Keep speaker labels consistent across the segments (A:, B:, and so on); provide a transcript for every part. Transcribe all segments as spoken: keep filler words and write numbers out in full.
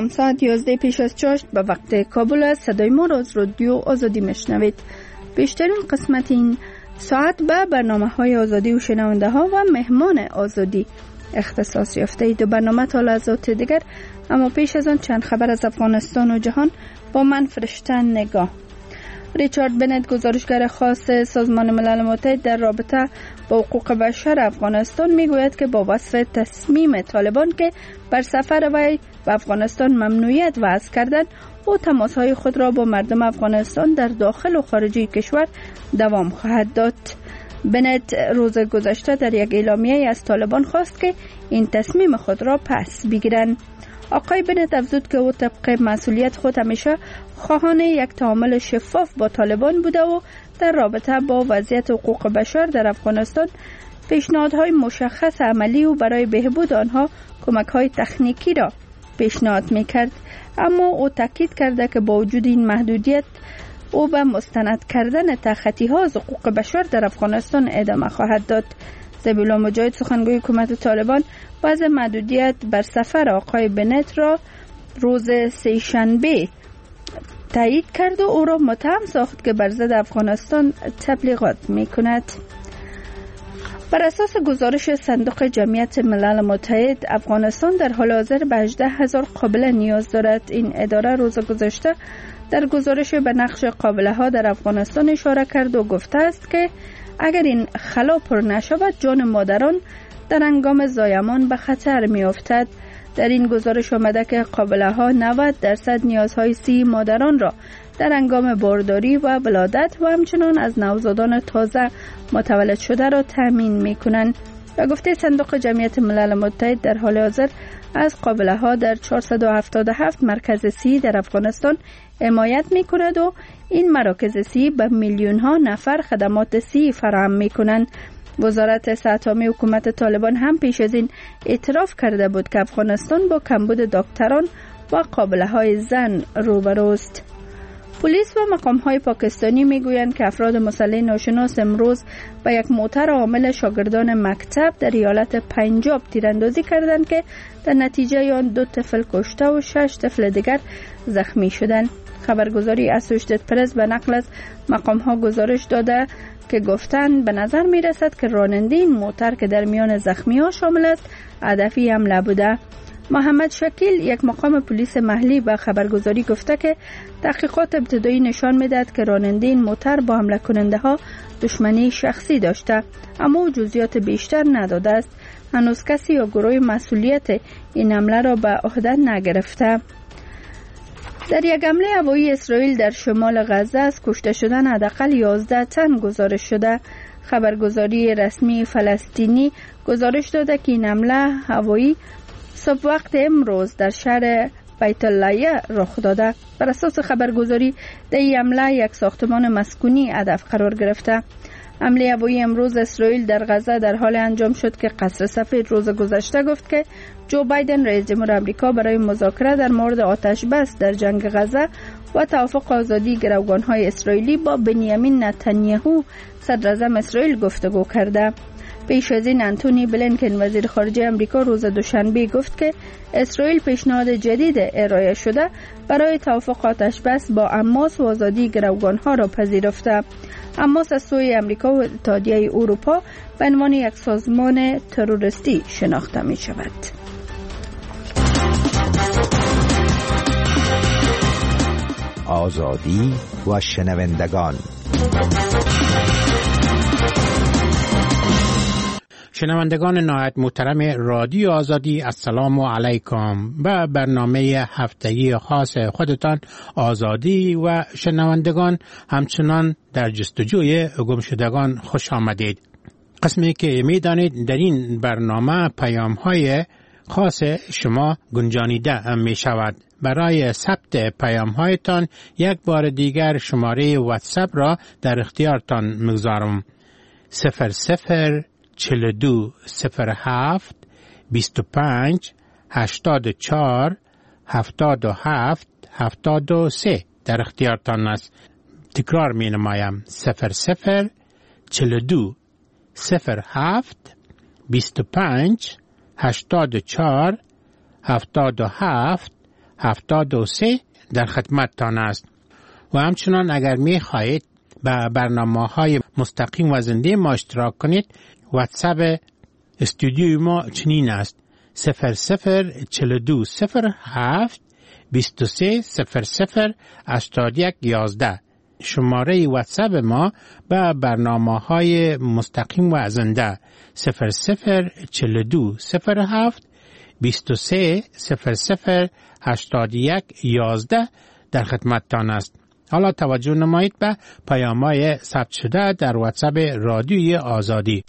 A: سلام، ساعت یازده پیش از چاشت به وقت کابل است. صدای ما را از رادیو آزادی میشنوید. بیشترین قسمت این ساعت به برنامه های آزادی و شنونده ها و مهمان آزادی اختصاص یافته. دو برنامه تا لحظات دیگر، اما پیش از آن چند خبر از افغانستان و جهان با من فرشتن نگاه. ریچارد بنت، گزارشگر خاص سازمان ملل متحد در رابطه با حقوق بشر افغانستان، میگوید که با وصف تصمیم طالبان که بر سفر وی به افغانستان ممنوعیت وضع کردند، او تماسهای خود را با مردم افغانستان در داخل و خارج کشور دوام خواهد داد. بنت روز گذشته در یک اعلامیه از طالبان خواست که این تصمیم خود را پس بگیرند. آقای بنت افزود که او طبق مسئولیت خود همیشه خواهان یک تعامل شفاف با طالبان بوده و در رابطه با وضعیت حقوق بشر در افغانستان پیشنهادهای مشخص عملی و برای بهبود آنها کمک‌های تکنیکی را پیشنهاد می‌کرد. اما او تاکید کرده که با وجود این محدودیت او به مستند کردن تخطی‌ها از حقوق بشر در افغانستان ادامه خواهد داد. ذبیحالله مجاهد، سخنگوی حکومت طالبان، وضع محدودیت بر سفر آقای بنت را روز سه‌شنبه تایید کرد و او را متهم ساخت که بر ضد افغانستان تبلیغات می‌کند. بر اساس گزارش صندوق جمعیت ملل متحد، افغانستان در حال حاضر به هجده هزار قابله نیاز دارد. این اداره روز گذشته در گزارش به نقش قابله ها در افغانستان اشاره کرد و گفته است که اگر این خلا پر نشود، جان مادران در هنگام زایمان به خطر می افتد. در این گزارش آمده که قابله ها نود درصد نیازهای سی مادران را در هنگام بارداری و ولادت و همچنان از نوزادان تازه متولد شده را تامین می کنند. و گفته صندوق جمعیت ملل متحد در حال حاضر از قابله ها در چهارصد و هفتاد و هفت مرکز سی در افغانستان حمایت می کند و این مراکز سی به میلیون ها نفر خدمات سی فراهم می کنند. وزارت صحت عامه حکومت طالبان هم پیش از این اعتراف کرده بود که افغانستان با کمبود دکتران و قابله های زن روبروست. پلیس و مقام های پاکستانی می گویند که افراد مسلح ناشناس امروز به یک موتر حامل شاگردان مکتب در ایالت پنجاب تیراندازی کردند که در نتیجه آن دو طفل کشته و شش طفل دیگر زخمی شدند. خبرگزاری اسوشیتد پرس به نقل از مقام ها گزارش داده که گفتند به نظر می رسد که راننده این موتر که در میان زخمی ها شامل است هدفی حمله بوده. محمد شکیل، یک مقام پلیس محلی، به خبرگزاری گفته که تحقیقات ابتدایی نشان می‌دهد که راننده این موتر با حمله کننده ها دشمنی شخصی داشته، اما جزئیات بیشتر نداده است. هنوز کسی یا گروه مسئولیت این حمله را به عهده نگرفته. در یک حمله هوایی اسرائیل در شمال غزه از کشته شدن حداقل یازده تن گزارش شده. خبرگزاری رسمی فلسطینی گزارش داده که این حمله هوایی صبح وقت امروز در شهر بیت اللایه رخ داده. بر اساس خبرگزاری در این حمله یک ساختمان مسکونی هدف قرار گرفته. حمله هوایی امروز اسرائیل در غزه در حال انجام شد که قصر سفید روز گذشته گفت که جو بایدن رئیس جمهور آمریکا برای مذاکره در مورد آتش بس در جنگ غزه و توافق آزادی گروگان‌های اسرائیلی با بنیامین نتانیاهو صدر اعظم اسرائیل گفتگو کرده. پیش از این انتونی بلینکن وزیر خارجه آمریکا روز دوشنبه گفت که اسرائیل پیشنهاد جدید ارائه شده برای توافق آتش بس با حماس و آزادی گروگان‌ها را پذیرفته. حماس از سوی آمریکا و اتحادیه اروپا به عنوان یک سازمان تروریستی شناخته می شود.
B: آزادی و شنوندگان.
C: شنوندگان نهایت محترم رادیو آزادی، السلام علیکم. به برنامه هفتگی خاص خودتان آزادی و شنوندگان همچنان در جستجوی گم شدگان خوش آمدید. قسمی که میدانید در این برنامه پیام های خاص شما گنجانیده می شود. برای ثبت پیام هایتان یک بار دیگر شماره واتساپ را در اختیارتان میگذارم. صفر صفر چهل و دو صفر هفت بیست و پنج هشتاد و چهار هفتاد و هفت هفتاد و سه در اختیارتان است. تکرار می نمایم. صفر صفر چهل و دو صفر هفت بیست و پنج هشتاد و چهار هفتاد و هفت هفتاد و سه در خدمتتان است. و همچنان اگر می خواهید به برنامه های مستقیم و زنده ما اشتراک کنید، واتساپ استودیوی ما چنین است: صفر صفر چهل و دو صفر هفت بیست و سه صفر صفر هشتاد و یک یازده. شماره واتساپ ما به برنامه های مستقیم و زنده صفر صفر چهل و دو صفر هفت بیست و سه صفر صفر هشتاد و یک یازده در خدمتتان است. حالا توجه نمایید به پیام‌های ثبت شده در واتساپ رادیوی آزادی.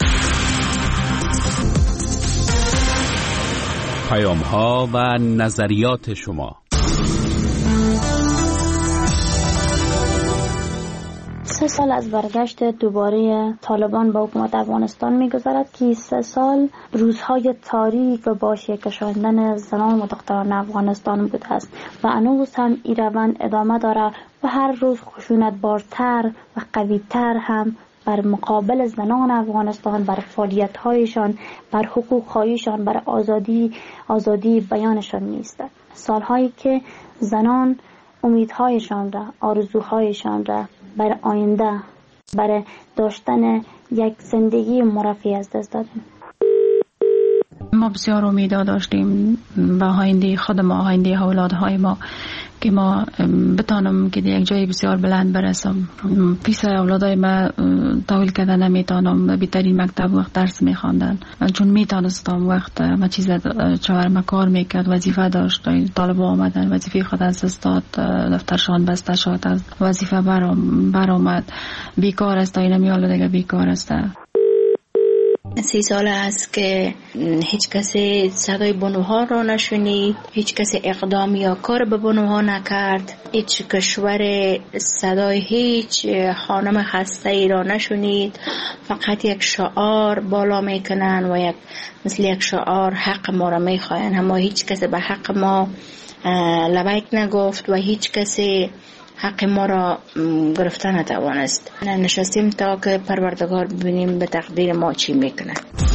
D: پیام‌ها و نظریات شما.
E: سه سال از برگشت دوباره طالبان به حکومت افغانستان می‌گذرد که سه سال روزهای تاریک و با شکشاندن زنان و دختران افغانستان بوده است و هنوز هم این روند ادامه داره و هر روز خشونت بارتر و قوی‌تر هم بر مقابل زنان افغانستان، بر فعالیت‌هایشان، بر حقوق‌هایشان، بر آزادی آزادی بیانشان نیست. سال‌هایی که زنان امیدهایشان را، آرزوهایشان را بر آینده، برای داشتن یک زندگی مرفه از دست دادیم.
F: ما بسیار امیدا داشتیم به آینده خود ما، آینده اولادهای ما، که ما بتانم که یک جای بسیار بلند برسم. پیش اولادای ما تحویل کردن نمیتونم، بهترین مکتب وقت درس میخواندن، چون میتونستم وقت ما چیز چهارم کار میکرد، وظیفه داشت، طالبا آمدن وظیفه خود از استاد، دفترشان بسته شد، از وظیفه برام برآمد، بیکار است، اینا میال دیگه بیکار است.
G: سی سال است که هیچ کسی صدای بانوها را نشنید، هیچ کسی اقدام یا کار به بانوها نکرد، هیچ کشور صدای هیچ خانم خسته ای را نشنید. فقط یک شعار بالا میکنن و یک مثل یک شعار حق ما را میخواین، اما هیچ کسی به حق ما لبیک نگفت و هیچ کسی حق ما را گرفته نتوانست. نشستیم تا که پروردگار ببینیم به تقدیر ما چی میکنه.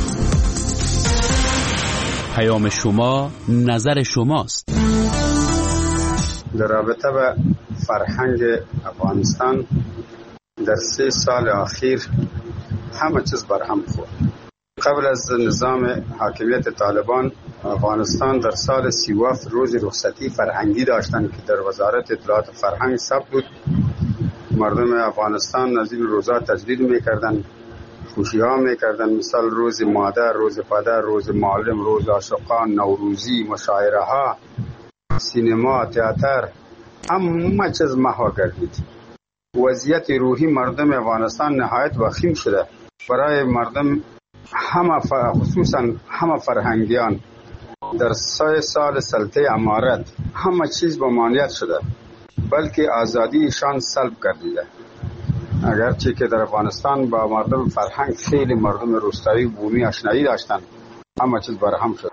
D: پیام شما، نظر شماست.
H: در رابطه به فرهنگ افغانستان در سه سال اخیر همه چیز برهم خورد. قبل از نظام حاکمیت طالبان، افغانستان در سال سی و هفت روز رخصتی فرهنگی داشتند که در وزارت اطلاعات و فرهنگ ثبت بود. مردم افغانستان از این روزا تجلیل میکردن، خوشی ها میکردن، مثال روز مادر، روز پدر، روز معلم، روز عاشقان، نوروزی، مشاعره ها، سینما، تئاتر، همه چیز محو گردید. وضعیت روحی مردم افغانستان نهایت وخیم شده. برای مردم همه خصوصا همه فرهنگیان در سه سال سلطه امارت همه چیز به مانعیت شده، بلکه آزادیشان سلب گردیده. اگرچه که در افغانستان با مردم فرهنگ خیلی مردم روستایی بومی آشنایی داشتند، همه چیز برهم شد.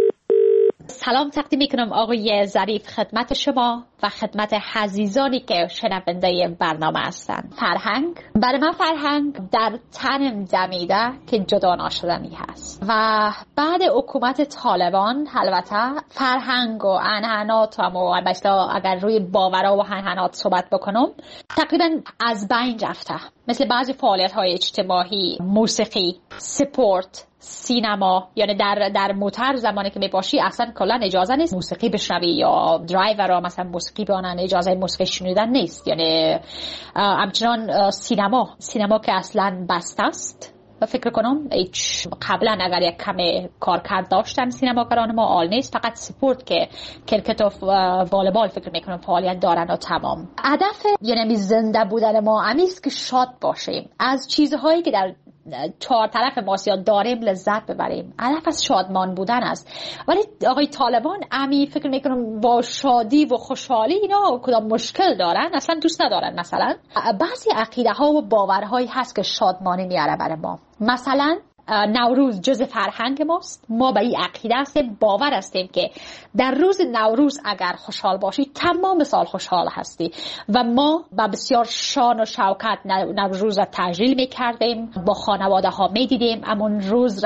I: سلام تقدیم میکنم آقای ظریف خدمت شما و خدمت عزیزانی که شنونده برنامه هستند. فرهنگ برای من فرهنگ در تنم دمیده که جدا ناشدنی هست و بعد حکومت طالبان البته فرهنگ و عنعناتم و البته اگر روی باورها و عنعنات صحبت بکنم تقریبا از بین رفته. مثل بعضی فعالیت های اجتماعی، موسیقی، سپورت، سینما، یعنی در در موتر زمانی که میپاشی اصلا کلا اجازه نیست موسیقی بشنوی یا درایورها مثلا موسیقی بانن، اجازه موسیقی شنیدن نیست. یعنی همچنان سینما سینما که اصلا بسته است و فکر کنم هیچ قبلا اگر یک کمی کارکرد داشتن سینماگران ما آل نیست، فقط سپورت که کرکت و والیبال فکر میکنم فعالیت دارن و تمام. هدف یعنی زنده بودن ما همیست که شاد باشیم، از چیزهایی که در چهار طرف ما داریم لذت ببریم. هدف از شادمان بودن است. ولی آقای طالبان امی فکر میکنم با شادی و خوشحالی اینا کدام مشکل دارن، اصلا دوست ندارن. مثلا بعضی عقیده ها و باورهایی هست که شادمانی میاره برای ما. مثلا نوروز جز فرهنگ ماست. ما به این عقیده هستیم، باور هستیم که در روز نوروز اگر خوشحال باشی تمام سال خوشحال هستی و ما با بسیار شان و شوکت نوروز را تجلیل میکردیم، با خانواده ها میدیدیم، امون روز را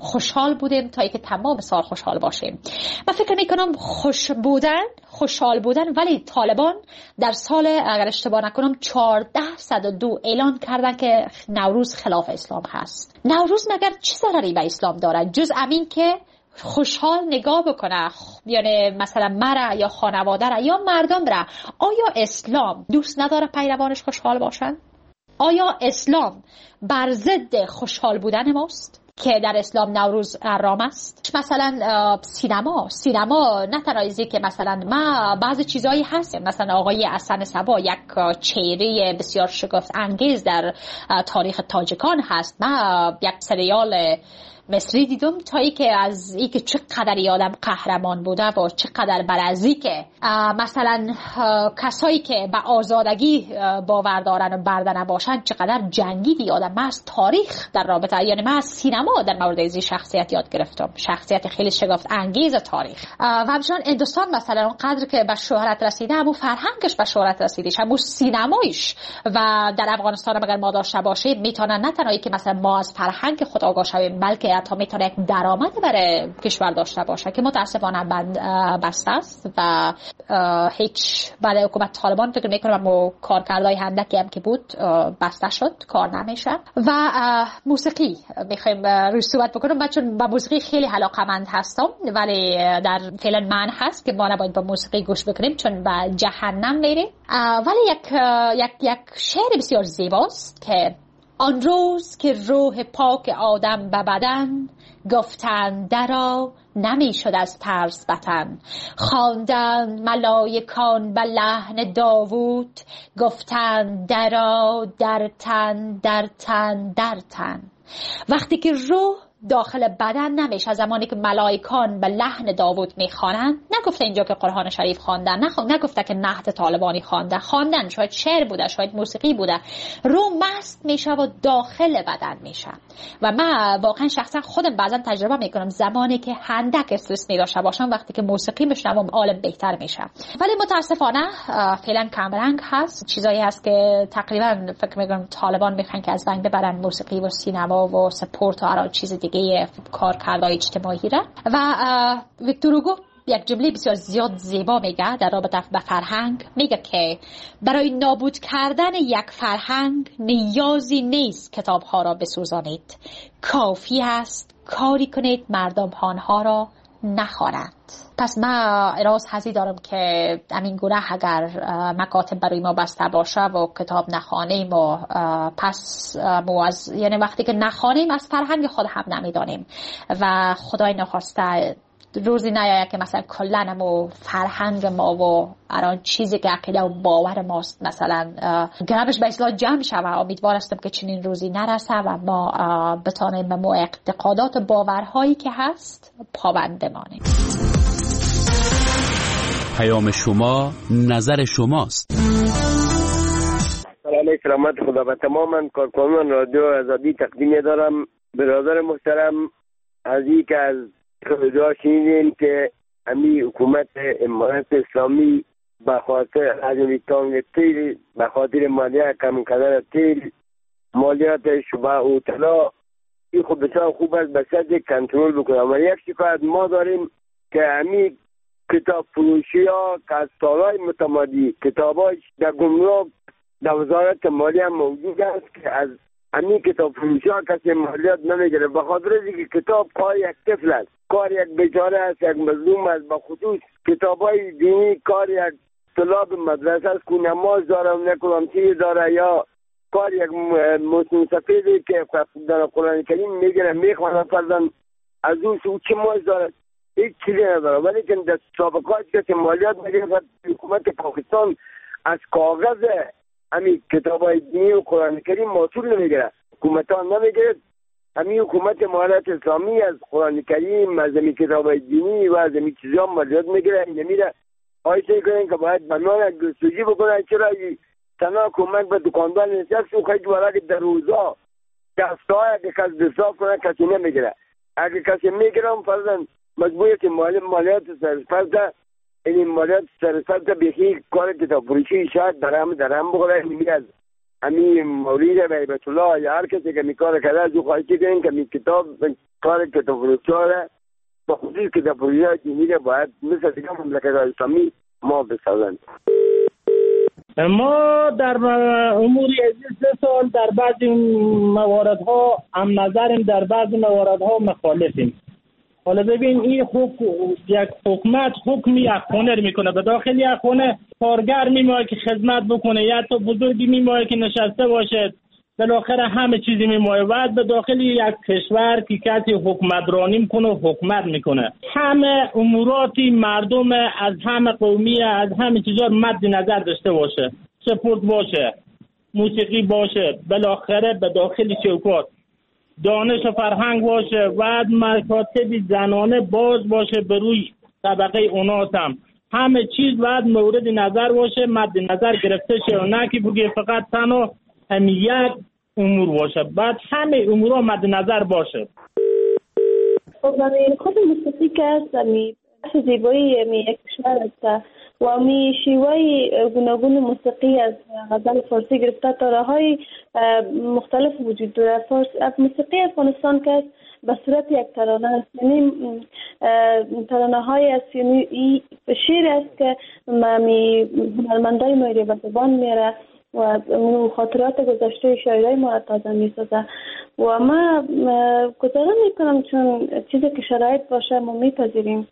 I: خوشحال بودیم تا اینکه تمام سال خوشحال باشیم. من فکر میکنم خوش بودن خوشحال بودن ولی طالبان در سال اگر اشتباه نکنم چهارده صد و دو اعلان کردن که نوروز خلاف اسلام هست. نوروز مگر چه ضرری به اسلام داره جز امین که خوشحال نگاه بکنه، یعنی مثلا مرا یا خانواده را یا مردم را. آیا اسلام دوست نداره پیروانش خوشحال باشن؟ آیا اسلام بر ضد خوشحال بودن ماست که در اسلام نوروز حرام است؟ مثلا سینما سینما نه تنها که مثلا ما بعضی چیزایی هست، مثلا آقای حسن صبا یک چهره بسیار شگفت انگیز در تاریخ تاجیکان هست. ما یک سریال مصری دیدم تا ای که از ای که چقدر آدم قهرمان بوده و چقدر برازی که مثلا کسایی که به آزادگی باور دارن و برده نباشن چقدر جنگیدی آدم. من از تاریخ در رابطه، یعنی من از سینما در مورد این شخصیت یاد گرفتم، شخصیت خیلی شگفت انگیز تاریخ. و همچنان هندوستان مثلا اونقدر که به شهرت رسیده، همون فرهنگش به شهرت رسیدش، همون سینمایش. و در افغانستان اگر ما داشته باشیم میتونن نه تنها که مثلا ما از فرهنگ خود آگاه شویم، بلکه حتی میتونه یک درآمد برای کشور داشته باشه که متاسفانه بسته است و هیچ برای حکومت طالبان فکر میکنم و کارکردهای هندکی هم که بود بسته شد، کار نمیشه. و موسیقی میخوایم روی صحبت بکنم، من چون با موسیقی خیلی علاقه‌مند هستم ولی در فعلا من هست که ما نباید با موسیقی گوش بکنیم چون به جهنم میریم. ولی یک یک یک شعر بسیار زیباست که آن روز که روح پاک آدم به بدن گفتند درا نمی شد از ترس وطن. خواندند ملائکان به لحن داوود گفتند درا در تن در تن در تن. وقتی که روح داخل بدن نمیشه، زمانی که ملائکان به لحن داوود میخوانند، نگفته اینجا که قرآن شریف خواندن، نه نگفته که نهضت طالبانی خوانده، خواندن شاید شعر بوده، شاید موسیقی بوده، روح مست میشه و داخل بدن میشه. و من واقعا شخصا خودم بعضا تجربه میکنم زمانی که هندک استرس میداشته باشم وقتی که موسیقی میشنوم حالم بهتر میشه. ولی متاسفانه فعلا کمرنگ هست، چیزایی هست که تقریبا فکر میکنم طالبان میخوان که از بین ببرن موسیقی و سینما و سپورت و هر چیز دیگه کارکردهای اجتماعی را. و ویکتور هوگو یک جمله بسیار زیاد زیبا میگه در رابطه با فرهنگ، میگه که برای نابود کردن یک فرهنگ نیازی نیست کتابها را بسوزانید، کافی است کاری کنید مردم آنها را نخوانند. پس من اراز حضی دارم که همین گونه اگر مکاتب برای ما بسته باشه و کتاب نخوانیم و پس موز... یعنی وقتی که نخوانیم از فرهنگ خود هم نمیدانیم و خدای نخواسته روزی نیاید که مثلا کلن و فرهنگ ما و الان چیزی که عقیده و باور ماست مثلا گرمش به اصلاح جمع شود. امیدوار هستم که چنین روزی نرسه و ما بتانیم به ما اعتقادات و باورهایی که هست پابند بمانیم.
D: پیام شما نظر شماست.
J: سلام سلامت خدا به تماما کارکنان رادیو آزادی تقدیم دارم. برادر محترم عزیزی که از خدا شنیدین که امی حکومت امارت اسلامی به خاطر حجم تانگ تیل، به خاطر مالیات کم کردن تیل، مالیات شبه و طلا، این خب بسیار خوب است به صد کنترل بکنه. و یک شکایت ما داریم که امی کتاب فروشی ها که از سالهای متمادی کتاباش در گمرک در وزارت مالیه موجود است که از امی کتاب فروشی ها کسی مالیات نمیگیره، به خاطر اینکه کتاب کار یک طفل است، کار یک بیچاره است، یک مظلوم است. به خصوص کتاب های دینی کار یک طلاب مدرسه است که نماز داره و نکلامچی داره، یا کار یک مسلم سفیدی که در قرآن کریم میگیره میخوانه فرزن از اون سو چه ماز داره، هیچ چیزی نداره. ولی که در سابقات کسی مالیات میگیره، حکومت پاکستان از کاغذ همین کتاب های دینی و قرآن کریم محصول نمیگیره، حکومت ها نمیگیره. همین حکومت امارت اسلامی از قرآن کریم، از همین کتاب های دینی و از همین چیزا مالیات میگیره. نمیره آیسته کنین که باید بنان گستوجی بکنن. چرا تنها کمک به دکاندار نشست و خیلی برای در روزا دسته های اگه کس دستاف کنه کسی نمیگیره، اگه کسی میگیرم فرزن مجبوریت مالیات سرسپرده. این مالیات سرسپرده بخی کار کتاب فروشی شاید درهم درهم بخوره. نمیره امی مولید بیبت الله یا هر کسی که می کار کرده از او خواهی کنین که می کتاب کار کتاب فروش‌ها با خصوص کتاب فروش‌های دینی را باید مثل دیگه مملکت اسلامی ما بسازند.
K: ما در امور سه سال در بعضی مواردها هم نظریم، در بعضی مواردها مخالفیم. حالا ببین این حکم یک حکومت حکمی یک خونه میکنه، به داخل یک خونه کارگر میمونه که خدمت بکنه یا تو بزرگی میمونه که نشسته باشه، بالاخره همه چیزی میمونه. بعد به داخل یک کشور که کسی حکمرانی میکنه و حکومت میکنه، همه اموراتی مردم از همه قومی از همه چیزا مد نظر داشته باشه، سپورت باشه، موسیقی باشه، بالاخره به داخل چوکات دانش و فرهنگ باشه، بعد مکاتب زنانه باز باشه به روی طبقه اوناس هم همه چیز بعد مورد نظر باشه، مد نظر گرفته شه و نه که بگی فقط تنها همین یک امور باشه، بعد همه امورها مد نظر باشه.
L: خب من خود موسیقی که است می زیبایی می یک کشور است و می شیوه گوناگون موسیقی از غزل فارسی گرفته تا راههای مختلف وجود داره. موسیقی افغانستان که است به صورت یک ترانه است، یعنی ترانه های است، یعنی شعر است که می هنرمندای ما را به زبان میاره و خاطرات گذشته شاعرای ما را تازه میسازه و ما گزارش میکنم چون چیزی که شرایط باشه ما میپذیریم.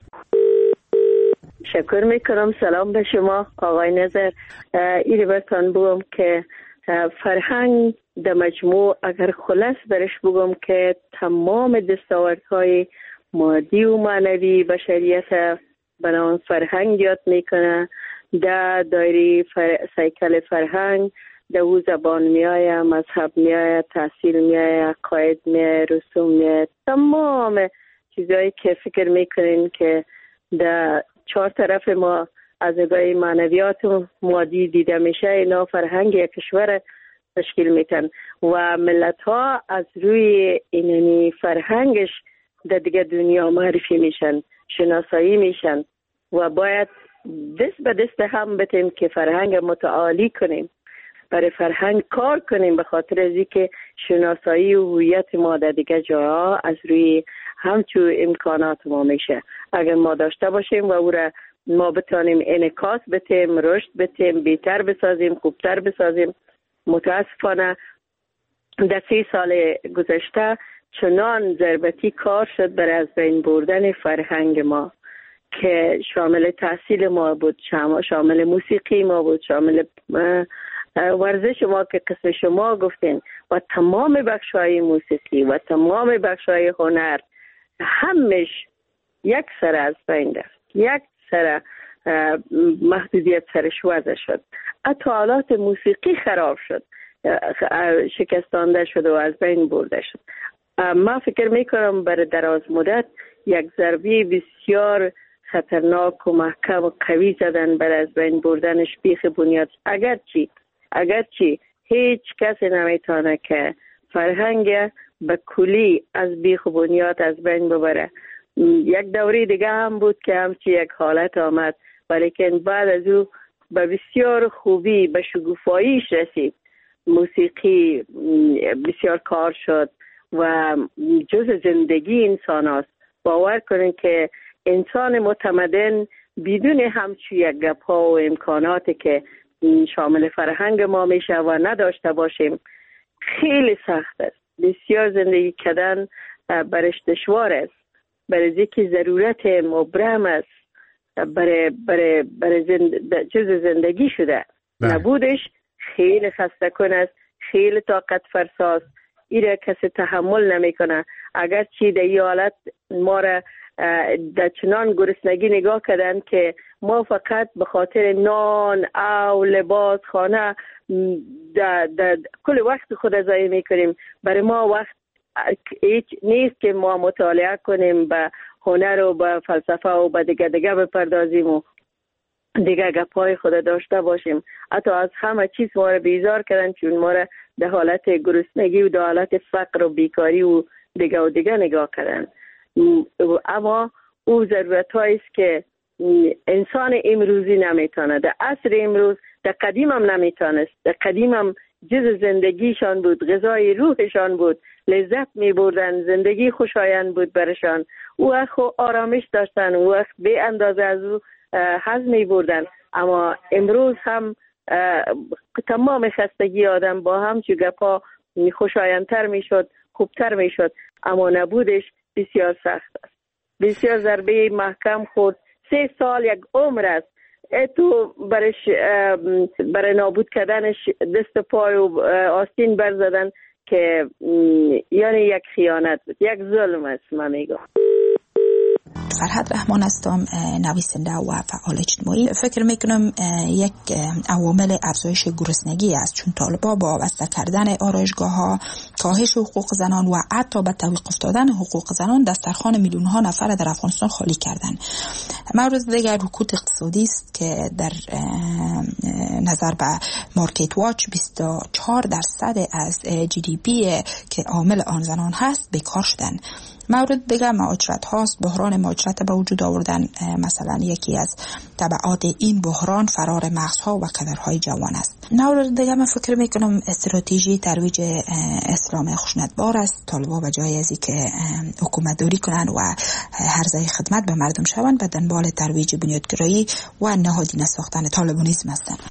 M: شکر میکنم. سلام به شما آقای نظر. ایره بتان بگم که فرهنگ در مجموع اگر خلاص برش بگم که تمام دستاوردهای مادی و معنوی بشریت بنابراین فرهنگ یاد میکنه. در دایره فر... سیکل فرهنگ در او زبان میآید، مذهب میآید، تحصیل میآید، قاید میآید، رسوم میآید، تمام چیزایی که فکر میکنین که در چهار طرف ما از نگاه معنویات و مادی دیده میشه، اینا فرهنگ یک کشور تشکیل میتن و ملت ها از روی ایننی فرهنگش در دیگه دنیا معرفی میشن، شناسایی میشن و باید دست به دست هم بتیم که فرهنگ متعالی کنیم، برای فرهنگ کار کنیم، به خاطر از اینکه شناسایی و هویت ما در دیگه جاها از روی همچون امکانات ما میشه. اگر ما داشته باشیم و او را ما بتانیم انعکاس بتیم، رشد بتیم، بهتر بسازیم، خوبتر بسازیم. متاسفانه در سی سال گذشته چنان ضربتی کار شد برای از بین بردن فرهنگ ما که شامل تحصیل ما بود، شامل موسیقی ما بود، شامل ورزش ما که قسم شما گفتین و تمام بخش‌های موسیقی و تمام بخش‌های هنر همش یک سر از بین رفت، یک سر محدودیت سرش وضع شد. حتی آلات موسیقی خراب شد، شکستانده شد و از بین برده شد. ما فکر میکنم برای دراز مدت یک ضربه بسیار خطرناک و محکم و قوی زدن برای از بین بردنش بیخ بنیاد. اگرچی اگرچی هیچ کسی نمیتونه که فرهنگ به کلی از بیخ بنیاد از بین ببره. یک دوره دیگه هم بود که همچی یک حالت آمد، ولیکن بعد از او به بسیار خوبی به شگوفاییش رسید. موسیقی بسیار کار شد و جز زندگی انسان است. باور کنین که انسان متمدن بدون همچون یک گپ ها و امکاناتی که شامل فرهنگ ما میشه و نداشته باشیم خیلی سخت است. بسیار زندگی کردن برش دشوار است، برای اینکه ضرورت مبرم است، برای برای برای زند... جز زندگی شده. بله. نبودش خیلی خسته کن است، خیلی طاقت فرساست. ایره کسی تحمل نمیکنه. اگر چی در این حالت ما را در چنان گرسنگی نگاه کردن که ما فقط به خاطر نان او لباس خانه در, در کل وقت خود ضایع میکنیم. برای ما وقت هیچ نیست که ما مطالعه کنیم، به هنر و به فلسفه و به دیگه دیگه بپردازیم و دیگه گپای خود داشته باشیم. حتی از همه چیز ما را بیزار کردن، چون ما را در حالت گرسنگی و در حالت فقر و بیکاری و دیگه و دیگه نگاه کردن. اما او ضرورت هاییست که انسان امروزی نمیتونه، در عصر امروز، در قدیم هم نمیتونست. در قدیم هم جز زندگیشان بود، غذای روحشان بود، لذت می بردن، زندگی خوشایند بود برشان. او وقت آرامش داشتن، او وقت به اندازه از او حظ می بردن. اما امروز هم تمام خستگی آدم با همچون گپا خوشایندتر می شد، خوبتر می شد، اما نبودش بسیار سخت است. بسیار ضربه محکم خورد. سه سال یک عمر است. تو برش برای نابود کردنش دست پای و آستین برزدن که یعنی یک خیانت بود، یک ظلم است. من میگم
N: فرهاد رحمان هستم، نویسنده و فعال اجتماعی. فکر میکنم یک عوامل افزایش گرسنگی است، چون طالبا با وابسته کردن آرایشگاه ها، کاهش حقوق زنان و حتی به توقف افتادن حقوق زنان دسترخوان میلیون ها نفر در افغانستان خالی کردن. مورد دیگر رکود اقتصادی است که در نظر به مارکت واچ بیست و چهار درصد از جی دی پی که عامل آن زنان هست بیکار شدن. مورد دیگر مهاجرت هاست. بحران مهاجرت به وجود آوردن مثلا یکی از تبعات این بحران فرار مغزها و کدرهای جوان است. مورد دیگر من فکر میکنم استراتژی ترویج اسلام خشونتبار است. طالبا به جای از اینکه حکومت داری کنن و هرزه خدمت به مردم شوند، به دنبال ترویج بنیادگرایی و نهادینه ساختن طالبانیسم هستند.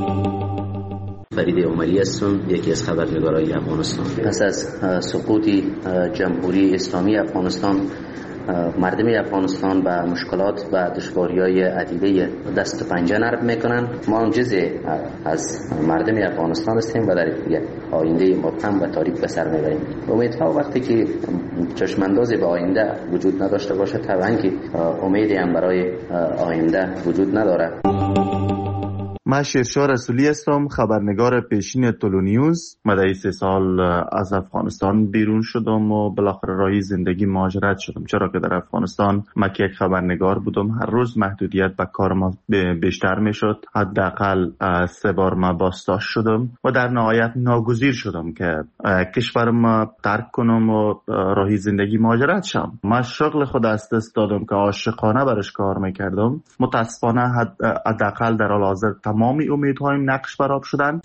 O: فرید عمری هستم، یکی از خبرنگارای افغانستان. پس از سقوط جمهوری اسلامی افغانستان، مردم افغانستان به مشکلات و دشواری‌های عدیده دست و پنجه نرم میکنن. ما هم جزء از مردم افغانستان هستیم و در یک آینده مبهم و تاریک به سر میبریم. امیدها وقتی که چشماندازی به آینده وجود نداشته باشه، طبعا که امیدی هم برای آینده وجود نداره.
P: من شیرشاه رسولی هستم، خبرنگار پیشین تولو نیوز. من سه سال از افغانستان بیرون شدم و بالاخره راهی زندگی مهاجرت شدم، چرا که در افغانستان من که یک خبرنگار بودم، هر روز محدودیت به کار ما بیشتر میشد. حداقل سه بار من بازداشت شدم و در نهایت ناگزیر شدم که کشورم ترک کنم و راهی زندگی مهاجرت شم. من شغل خود از دست دادم که عاشقانه برش کار میکردم. متاسفانه حداقل در حال حاضر تمامی امیدهایم نقش برآب شدن.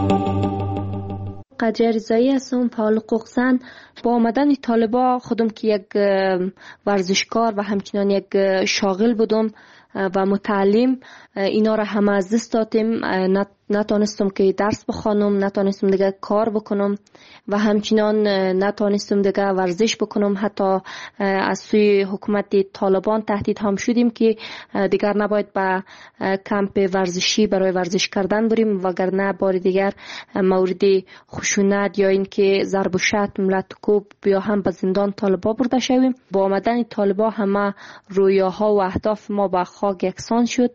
Q: قدر رضایی هستم، فعال حقوق زن. با آمدن طالبا خودم که یک ورزشکار و همچنان یک شاغل بودم و متعلم، اینا را همه از دست دادیم. نتانستم که درس بخوانم، نتانستم دیگه کار بکنم و همچنان نتانستم دیگه ورزش بکنم. حتی از سوی حکومت طالبان تهدید هم شدیم که دیگر نباید به کمپ ورزشی برای ورزش کردن بریم، وگرنه بار دیگر مورد خشونت یا اینکه ضرب و شتم لطکوب یا هم به زندان طالبا برده شویم. با آمدن طالبا همه رویاها و اهداف ما به خاک یکسان شد.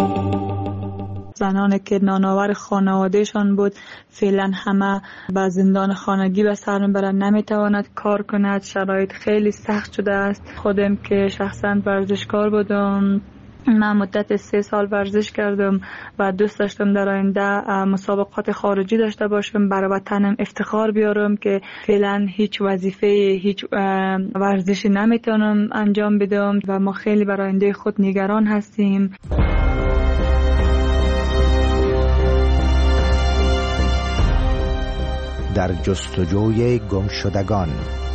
R: زنانی که نانآور خانوادهشان بود فعلا همه به زندان خانگی به سر میبرند، نمیتواند کار کند. شرایط خیلی سخت شده است. خودم که شخصا ورزشکار بودم، من مدت سه سال ورزش کردم و دوست داشتم در آینده مسابقات خارجی داشته باشم، برای وطنم افتخار بیارم که فعلا هیچ وظیفه هیچ ورزشی نمیتونم انجام بدم و ما خیلی برای آینده خود نگران هستیم.
B: در جستجوی گمشدگان.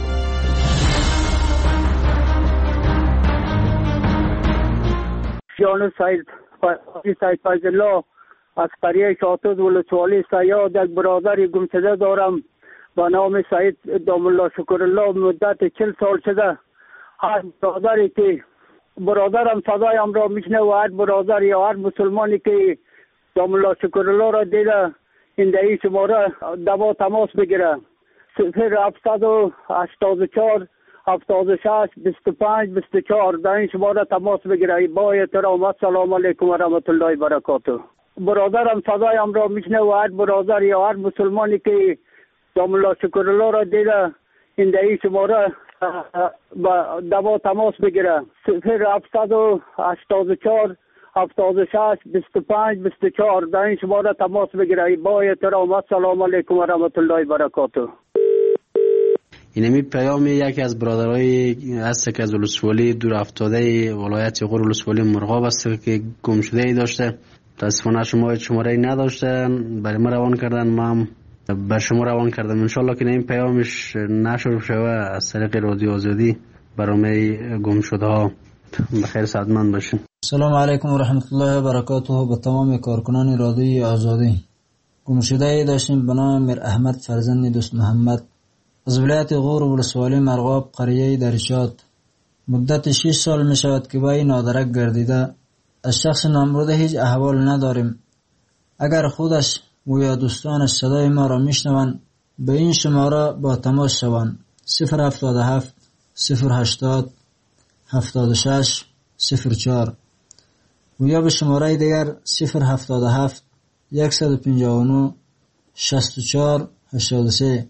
S: جان سید سید فیض الله از قریه شاطد ولسوالی سیاد یک برادر گمشده دارم با نام سید دام الله شکر الله. مدت چل سال شده هر برادری که برادرم صدایم را میشنه و هر برادر یا هر مسلمانی که دام الله شکر الله را دیده این دهی شماره دوا تماس بگیره. صفر هفتصد و هشتاد و چهار هفتاد و شش بیست و پنج بیست و چهار در این شماره تماس بگیره. با احترام السلام علیکم و رحمت الله و برکاته. برادرم صدایم را میشنه و هر برادر یا هر مسلمانی که دام الله شکر الله را دیده این دهی شماره دوا تماس بگیره. صفر هفتصد و هشتاد و چهار هفتاد و شش بیست و پنج بیست و چهار در این شماره تماس بگیره. با احترام السلام علیکم و رحمت الله و برکاته.
T: اینمی پیام یکی از برادرای هست که از ولسوالی دور افتاده ولایت غور ولسوالی مرغاب است که گم شده ای داشته. متاسفانه شما شماره ای نداشتن، برای ما روان کردن. ما هم بر شما روان کردم. انشالله که این پیامش نشر شوه از طریق رادیو آزادی برای گم شده ها. بخیر سعادتمند باشین.
U: سلام علیکم و رحمت الله و برکاته. به تمام کارکنان رادیو آزادی. گم شده ای داشتیم به نام میر احمد فرزند دوست محمد از ولایت غور و ولسوالی مرغاب قریه درشاد. مدت شش سال می شود که با این نادرک گردیده. از شخص نامبرده هیچ احوال نداریم. اگر خودش و یا دوستانش صدای ما را میشنوند به این شماره با تماس شوند: صفر هفتاد و هفت صفر هشتاد هفتاد و شش صفر چهار و یا به شماره دیگر صفر هفتاد و هفت صد و پنجاه و نه شصت و چهار هشتاد و سه.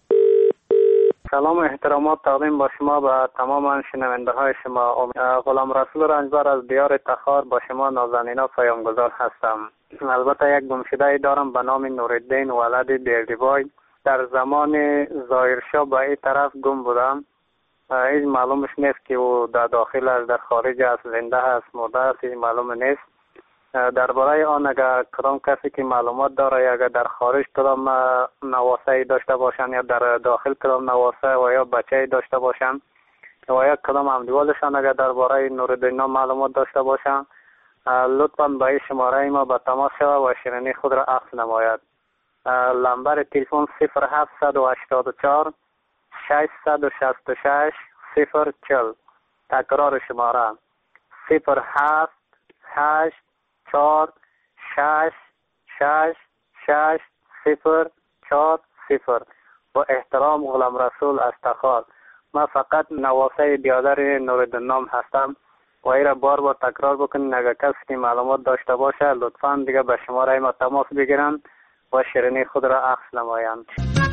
V: سلام و احترامات تقدیم با شما به تمام شنونده های شما. غلام رسول رنجبر از دیار تخار با شما نازنینا پیامگذار هستم. البته یک گمشده دارم به نام نورالدین ولد بیردیبای. در زمان ظاهرشاه به این طرف گم بودم. هیچ معلومش نیست که او در داخل است، در خارج است، زنده است، مرده است، هیچ معلوم نیست. درباره آن اگر کدام کسی که معلومات داره یا اگر در خارج کدام نواسه داشته باشن یا در داخل کدام نواسه و یا بچه داشته باشن و یا کدام همدیوالشان اگر درباره نورالدین معلومات داشته باشن لطفاً به این شماره ما به تماس شود و شیرینی خود را عکس نماید. لمبر تلفن صفر هفت هشت چهار ششصد و شصت و شش صفر چهل. تکرار شماره صفر هفت هشت چهار شش شش شش صفر چهار صفر. با احترام غلام رسول از تخار. من فقط نواسه بیادر نورالدین نام هستم و ای را بار بار تکرار بکنین اگر کسی که معلومات داشته باشه لطفاً دیگه به شماره ما تماس بگیرن و شیرینی خود را عکس نمایند.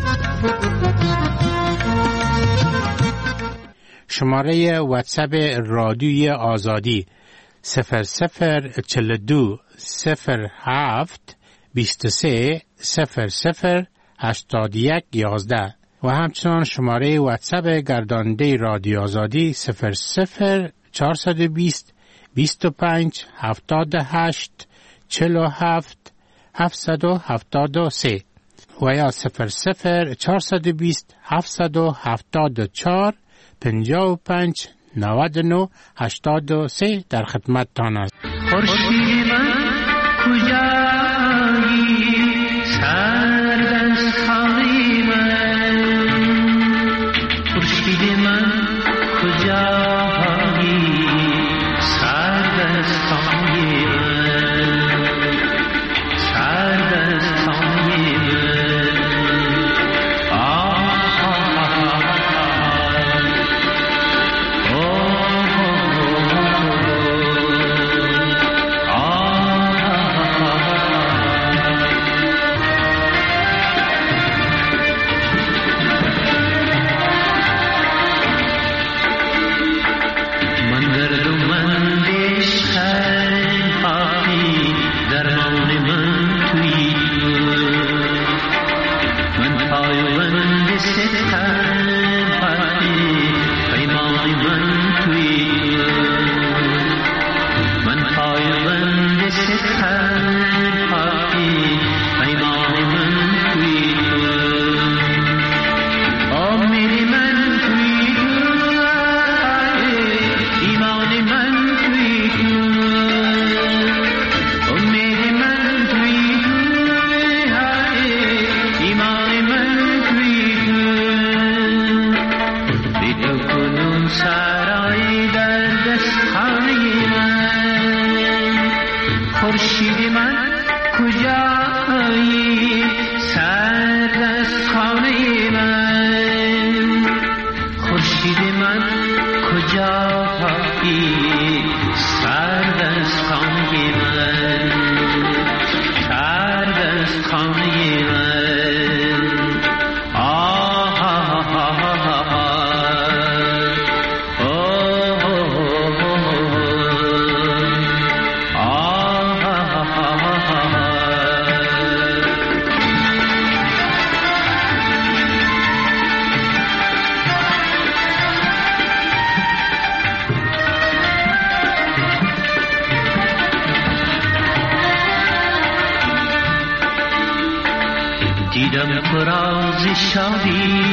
C: شماره واتساپ رادیوی آزادی صفر صفر چهل و دو صفر هفت بیست و سه صفر صفر هشتاد و یک یازده و همچنان شماره واتساپ گرداننده رادیو آزادی صفر صفر چهارصد و بیست بیست و پنج هفتاد و هشت چهل و هفت هفتصد و هفتاد و سه و یا صفر صفر چهارصد و بیست هفتصد و هفتاد و چهار پنجاه و پنج نود و نه هشتاد و سه در خدمتتان است.
W: خورشید من کجایی سردستای من، خورشید من کجایی سردستای من، سردستای من. شادی